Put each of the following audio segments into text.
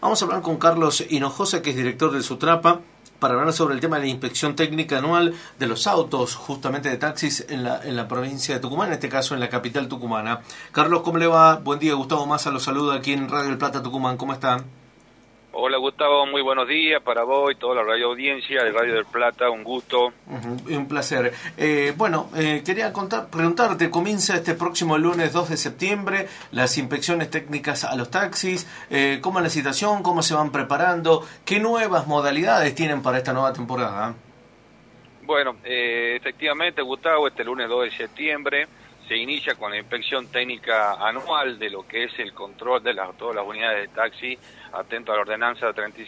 Vamos a hablar con Carlos Hinojosa, que es director de Sutrapa, para hablar sobre el tema de la inspección técnica anual de los autos, justamente de taxis en la provincia de Tucumán, en este caso en la capital tucumana. Carlos, ¿cómo le va? Buen día, Gustavo Massa lo saluda aquí en Radio del Plata, Tucumán. ¿Cómo está? Hola Gustavo, muy buenos días para vos y toda la radio audiencia de Radio del Plata, un gusto. Un placer. Quería preguntarte, comienza este próximo lunes 2 de septiembre las inspecciones técnicas a los taxis, ¿cómo es la situación? ¿Cómo se van preparando? ¿Qué nuevas modalidades tienen para esta nueva temporada? Bueno, efectivamente Gustavo, este lunes 2 de septiembre se inicia con la inspección técnica anual de lo que es el control de todas las unidades de taxi, atento a la ordenanza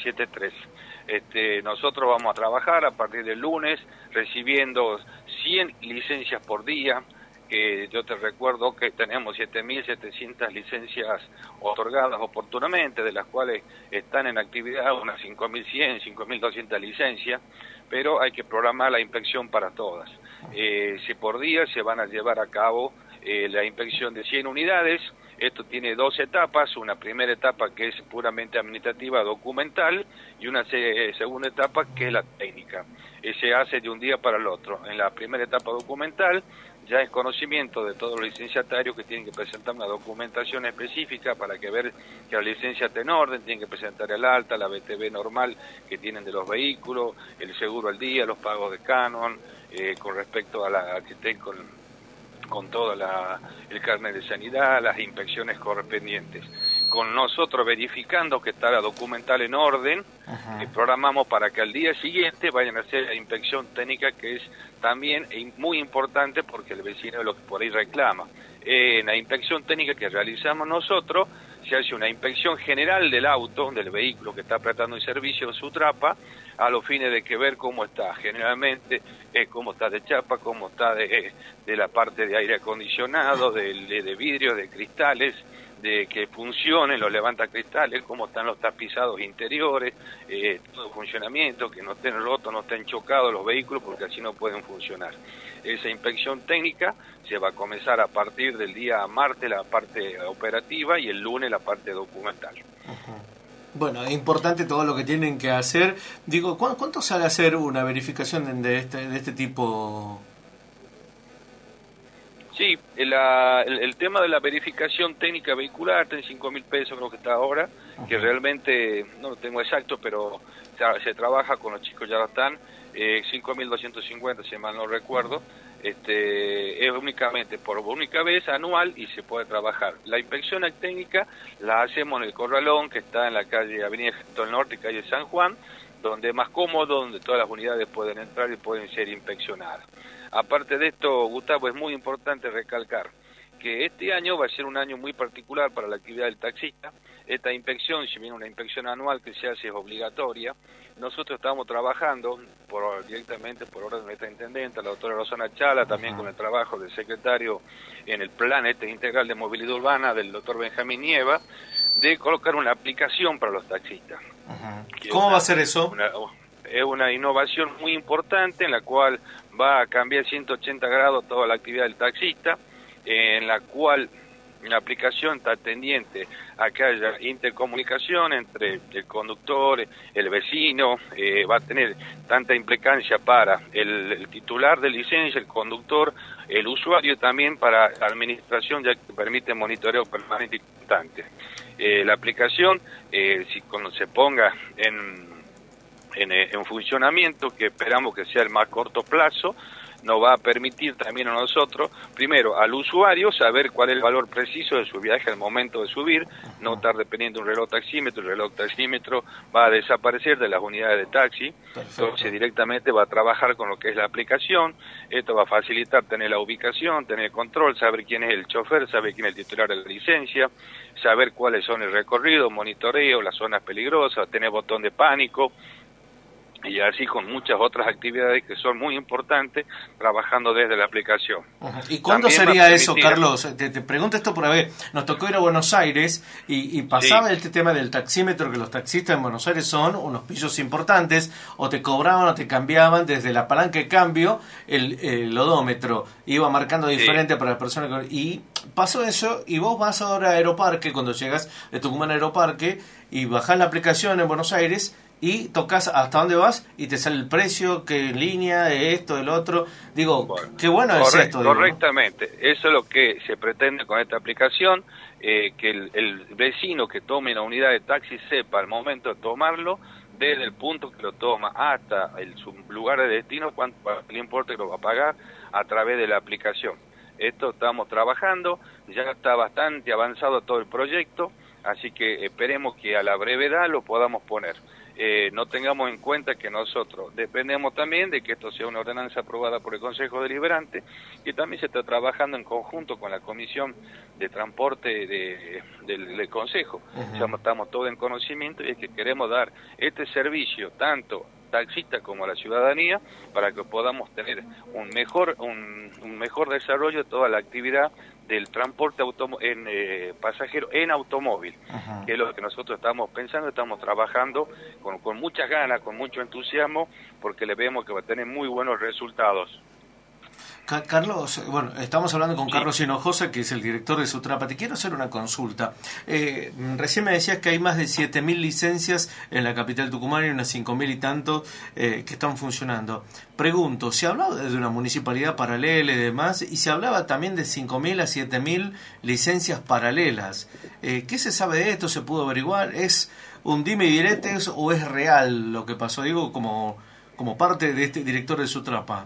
37.3. Nosotros vamos a trabajar a partir del lunes recibiendo 100 licencias por día. Yo te recuerdo que tenemos 7.700 licencias otorgadas oportunamente, de las cuales están en actividad unas 5.100, 5.200 licencias, pero hay que programar la inspección para todas. Si por día se van a llevar a cabo la inspección de 100 unidades. Esto tiene dos etapas, una primera etapa que es puramente administrativa, documental, y una segunda etapa que es la técnica. Se hace de un día para el otro. En la primera etapa documental ya es conocimiento de todos los licenciatarios que tienen que presentar una documentación específica para que ver que la licencia esté en orden, tienen que presentar el alta, la BTV normal que tienen de los vehículos, el seguro al día, los pagos de canon, con respecto a que estén con todo el carnet de sanidad, las inspecciones correspondientes. Con nosotros verificando que está la documental en orden, programamos para que al día siguiente vayan a hacer la inspección técnica, que es también muy importante porque el vecino es lo que por ahí reclama. En la inspección técnica que realizamos nosotros, se hace una inspección general del auto, del vehículo que está prestando el servicio de Sutrapa, a los fines de que ver cómo está, generalmente cómo está de chapa, cómo está de la parte de aire acondicionado, de vidrio, de cristales, de que funcionen los levantacristales, cómo están los tapizados interiores, todo el funcionamiento, que no estén rotos, no estén chocados los vehículos, porque así no pueden funcionar. Esa inspección técnica se va a comenzar a partir del día martes la parte operativa y el lunes la parte documental. Bueno, es importante todo lo que tienen que hacer. Digo, ¿cuánto sale hacer una verificación de este tipo? Sí, el tema de la verificación técnica vehicular está en 5.000 pesos, creo que está ahora, que realmente no lo tengo exacto, pero se trabaja con los chicos, ya están, 5.250, si mal no recuerdo. Es únicamente por única vez anual y se puede trabajar. La inspección técnica la hacemos en el Corralón, que está en la calle Avenida del Norte y calle San Juan, donde es más cómodo, donde todas las unidades pueden entrar y pueden ser inspeccionadas. Aparte de esto, Gustavo, es muy importante recalcar que este año va a ser un año muy particular para la actividad del taxista. Esta inspección, si bien una inspección anual que se hace es obligatoria, nosotros estamos trabajando directamente por orden de nuestra intendenta, la doctora Rosana Chala, también con el trabajo del secretario en el plan integral de movilidad urbana del doctor Benjamín Nieva, de colocar una aplicación para los taxistas. ¿Cómo va a ser eso? Es una innovación muy importante en la cual va a cambiar 180 grados toda la actividad del taxista, en la cual la aplicación está tendiente a que haya intercomunicación entre el conductor, el vecino, va a tener tanta implicancia para el titular de licencia, el conductor, el usuario, también para la administración, ya que permite monitoreo permanente y constante. La aplicación, cuando se ponga en funcionamiento, que esperamos que sea el más corto plazo, nos va a permitir también a nosotros, primero al usuario, saber cuál es el valor preciso de su viaje al momento de subir, no estar dependiendo de un reloj taxímetro. El reloj taxímetro va a desaparecer de las unidades de taxi. Perfecto. Entonces directamente va a trabajar con lo que es la aplicación. Esto va a facilitar tener la ubicación, tener control, saber quién es el chofer, saber quién es el titular de la licencia, saber cuáles son el recorrido, monitoreo, las zonas peligrosas, tener botón de pánico, y así con muchas otras actividades que son muy importantes, trabajando desde la aplicación. ¿Y cuándo sería eso, Carlos? Te pregunto esto por haber, nos tocó ir a Buenos Aires y pasaba este tema del taxímetro, que los taxistas en Buenos Aires son unos pillos importantes, o te cobraban o te cambiaban desde la palanca de cambio el odómetro, iba marcando diferente para las personas, y pasó eso y vos vas ahora a Aeroparque, cuando llegas de Tucumán a Aeroparque, y bajás la aplicación en Buenos Aires y tocas hasta dónde vas y te sale el precio, qué línea, de esto, del otro. Digo, bueno, qué bueno es esto. Correctamente, digo, ¿no? Eso es lo que se pretende con esta aplicación, que el vecino que tome una unidad de taxi sepa al momento de tomarlo, desde el punto que lo toma hasta su lugar de destino, cuánto le importa que lo va a pagar a través de la aplicación. Esto estamos trabajando, ya está bastante avanzado todo el proyecto, así que esperemos que a la brevedad lo podamos poner. No tengamos en cuenta que nosotros dependemos también de que esto sea una ordenanza aprobada por el Consejo Deliberante, y también se está trabajando en conjunto con la Comisión de Transporte del Consejo. Ya estamos todos en conocimiento y es que queremos dar este servicio tanto taxistas como a la ciudadanía para que podamos tener un mejor desarrollo de toda la actividad del transporte pasajero en automóvil, que es lo que nosotros estamos pensando, estamos trabajando con muchas ganas, con mucho entusiasmo, porque le vemos que va a tener muy buenos resultados. Carlos, bueno, estamos hablando con Carlos Hinojosa, que es el director de Sutrapa. Te quiero hacer una consulta. Recién me decías que hay más de 7.000 licencias en la capital tucumana y unas 5.000 y tantos que están funcionando. Pregunto, ¿se hablaba de una municipalidad paralela y demás? Y se hablaba también de 5.000 a 7.000 licencias paralelas. ¿Qué se sabe de esto? ¿Se pudo averiguar? ¿Es un dime y diretes o es real lo que pasó? Digo, como parte de este director de Sutrapa.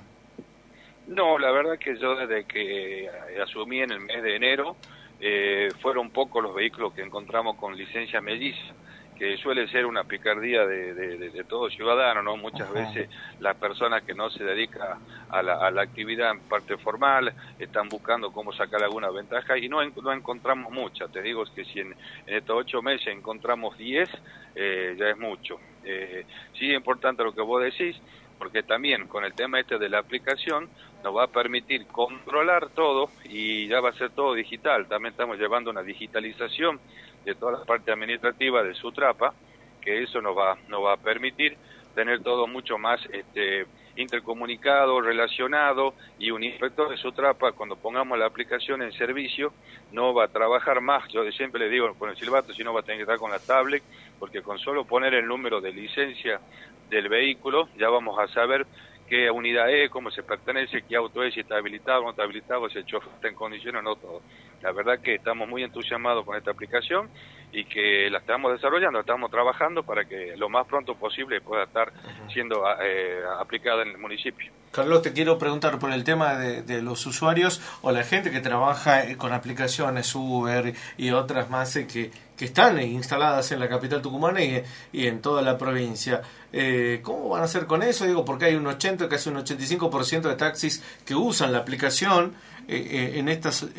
No, la verdad que yo desde que asumí en el mes de enero, fueron pocos los vehículos que encontramos con licencia melliza, que suele ser una picardía de todo ciudadano, ¿no? Muchas veces las personas que no se dedican a la actividad en parte formal están buscando cómo sacar alguna ventaja y no encontramos muchas. Te digo que si en estos 8 meses encontramos 10, ya es mucho. Sí es importante lo que vos decís, porque también con el tema de la aplicación nos va a permitir controlar todo y ya va a ser todo digital. También estamos llevando una digitalización de toda la parte administrativa de Sutrapa, que eso nos va a permitir tener todo mucho más intercomunicado, relacionado, y un inspector de Sutrapa, cuando pongamos la aplicación en servicio, no va a trabajar más, yo siempre le digo con el silbato, sino va a tener que estar con la tablet, porque con solo poner el número de licencia del vehículo ya vamos a saber qué unidad es, cómo se pertenece, qué auto es, si está habilitado o no está habilitado, si el chofer está en condiciones o no, todo. La verdad que estamos muy entusiasmados con esta aplicación y que la estamos desarrollando, estamos trabajando para que lo más pronto posible pueda estar siendo aplicada en el municipio. Carlos, te quiero preguntar por el tema de los usuarios o la gente que trabaja con aplicaciones Uber y otras más que están instaladas en la capital tucumana y en toda la provincia. ¿Cómo van a hacer con eso? Digo, porque hay un 80, casi un 85% de taxis que usan la aplicación en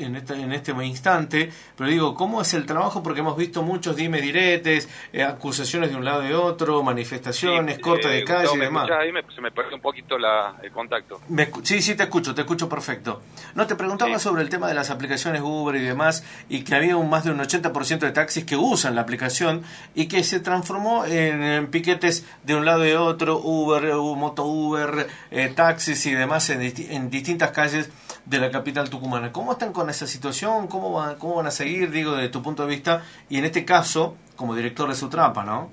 este instante, pero digo, ¿cómo es el trabajo? Porque hemos visto muchos dime diretes, acusaciones de un lado y de otro, manifestaciones, corte de calle y demás. Ahí se me perdió un poquito el contacto. Sí, te escucho perfecto. No, te preguntaba sobre el tema de las aplicaciones Uber y demás, y que había más de un 80% de taxis que usan la aplicación y que se transformó en piquetes de un lado y de otro, Uber, Moto Uber, taxis y demás en distintas calles de la capital tucumana. ¿Cómo están con esa situación? ¿Cómo van a seguir, digo, desde tu punto de vista? Y en este caso, como director de Sutrapa, ¿no?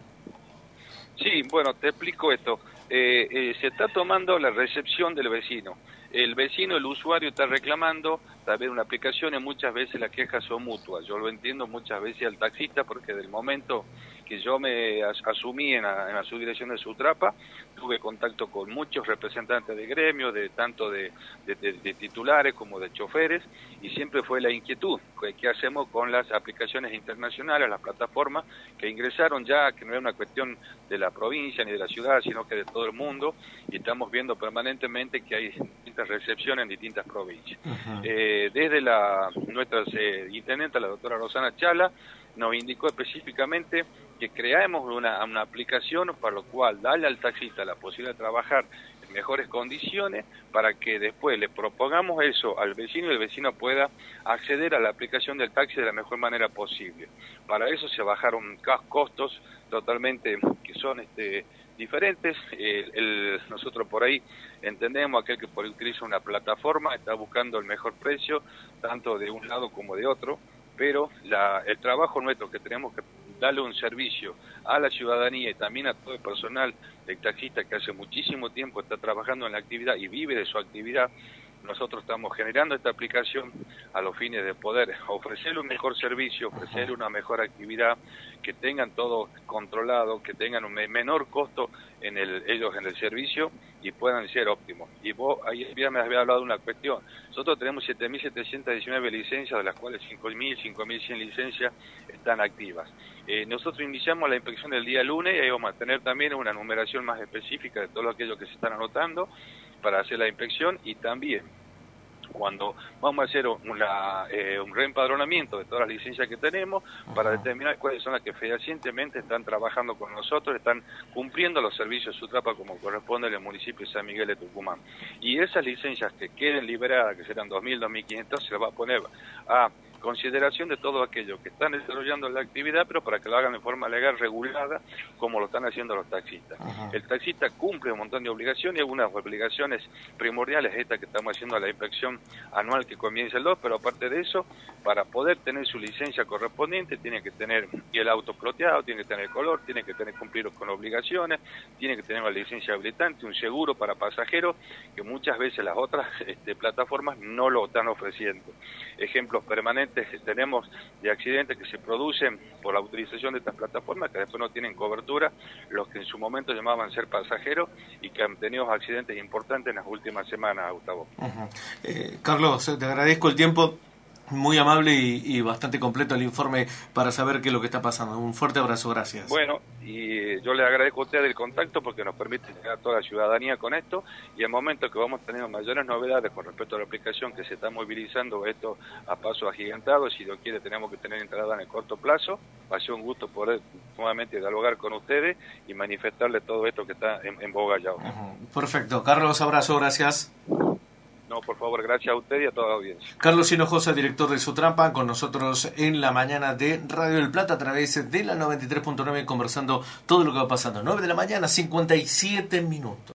Sí, bueno, te explico esto. Se está tomando la recepción del vecino. El vecino, el usuario está reclamando también una aplicación y muchas veces las quejas son mutuas. Yo lo entiendo muchas veces al taxista porque del momento que yo me asumí en la subdirección de Sutrapa, tuve contacto con muchos representantes de gremios, tanto de titulares como de choferes, y siempre fue la inquietud, ¿qué hacemos con las aplicaciones internacionales, las plataformas que ingresaron ya, que no es una cuestión de la provincia ni de la ciudad, sino que de todo el mundo, y estamos viendo permanentemente que hay distintas recepciones en distintas provincias. Desde nuestra intendenta, la doctora Rosana Chala, nos indicó específicamente que creamos una aplicación para lo cual darle al taxista la posibilidad de trabajar en mejores condiciones para que después le propongamos eso al vecino y el vecino pueda acceder a la aplicación del taxi de la mejor manera posible. Para eso se bajaron costos totalmente que son diferentes. Nosotros por ahí entendemos aquel que por ahí utiliza una plataforma está buscando el mejor precio, tanto de un lado como de otro, pero el trabajo nuestro que tenemos que darle un servicio a la ciudadanía y también a todo el personal del taxista que hace muchísimo tiempo está trabajando en la actividad y vive de su actividad. Nosotros estamos generando esta aplicación a los fines de poder ofrecerle un mejor servicio, ofrecerle una mejor actividad, que tengan todo controlado, que tengan un menor costo ellos en el servicio y puedan ser óptimos. Y vos ahí ya me había hablado de una cuestión. Nosotros tenemos 7.719 licencias, de las cuales 5.100 licencias están activas. Nosotros iniciamos la inspección el día lunes y ahí vamos a tener también una numeración más específica de todo aquello que se están anotando para hacer la inspección, y también cuando vamos a hacer un reempadronamiento de todas las licencias que tenemos para determinar cuáles son las que fehacientemente están trabajando con nosotros, están cumpliendo los servicios de SUTRAPA como corresponde en el municipio de San Miguel de Tucumán. Y esas licencias que queden liberadas, que serán 2.000, 2.500, se las va a poner a consideración de todo aquello que están desarrollando la actividad, pero para que lo hagan de forma legal, regulada, como lo están haciendo los taxistas. El taxista cumple un montón de obligaciones, y algunas obligaciones primordiales, esta que estamos haciendo la inspección anual que comienza el 2, pero aparte de eso, para poder tener su licencia correspondiente, tiene que tener el auto ploteado, tiene que tener color, tiene que cumplir con obligaciones, tiene que tener una licencia habilitante, un seguro para pasajeros, que muchas veces las otras plataformas no lo están ofreciendo. Ejemplos permanentes que tenemos de accidentes que se producen por la utilización de estas plataformas, que después no tienen cobertura, los que en su momento llamaban ser pasajeros y que han tenido accidentes importantes en las últimas semanas, Gustavo. Carlos, te agradezco el tiempo, muy amable y bastante completo el informe para saber qué es lo que está pasando. Un fuerte abrazo, gracias. Bueno, y yo le agradezco a usted el contacto porque nos permite llegar a toda la ciudadanía con esto, y el momento que vamos teniendo mayores novedades con respecto a la aplicación, que se está movilizando esto a paso agigantado, si Dios quiere tenemos que tener entrada en el corto plazo. Va a ser un gusto poder nuevamente dialogar con ustedes y manifestarle todo esto que está en boga ya. Perfecto, Carlos, abrazo, gracias. No, por favor, gracias a usted y a toda la audiencia. Carlos Hinojosa, director de SUTRAPA, con nosotros en la mañana de Radio del Plata a través de la 93.9, conversando todo lo que va pasando. 9 de la mañana, 57 minutos.